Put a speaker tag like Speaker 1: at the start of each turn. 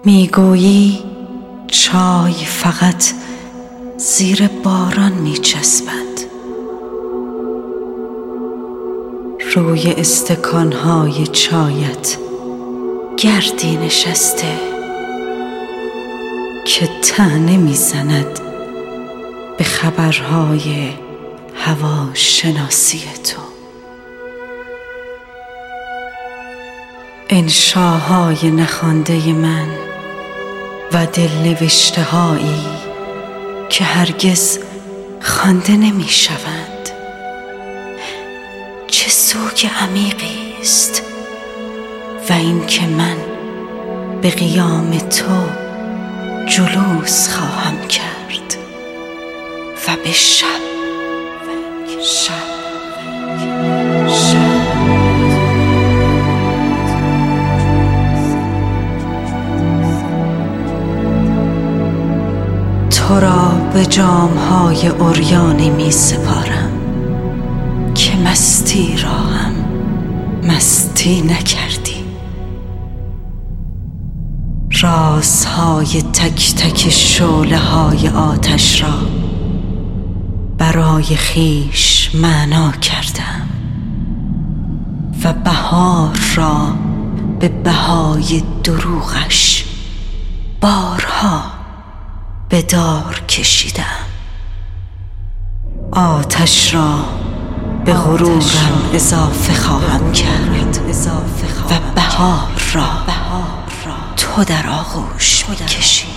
Speaker 1: میگویی چای فقط زیر باران میچسبد، روی استکانهای چایت گردی نشسته که طعنه میزند به خبرهای هواشناسی تو. انشاهای نخوانده من و دلنوشته هایی که هرگز خوانده نمی شوند، چه سوگ عمیقی است و این که من به قیام تو جلوس خواهم کرد و به شب تو را به جامهای عریانی می سپارم که مستی را هم مستی نکردی. رازهای تک تک شعله های آتش را برای خویش معنا کردم و بهار را به بهای دروغش بارها به دار کشیدم. آتش را به غرورم اضافه خواهم کرد و بهار را تو در آغوش می‌کشی.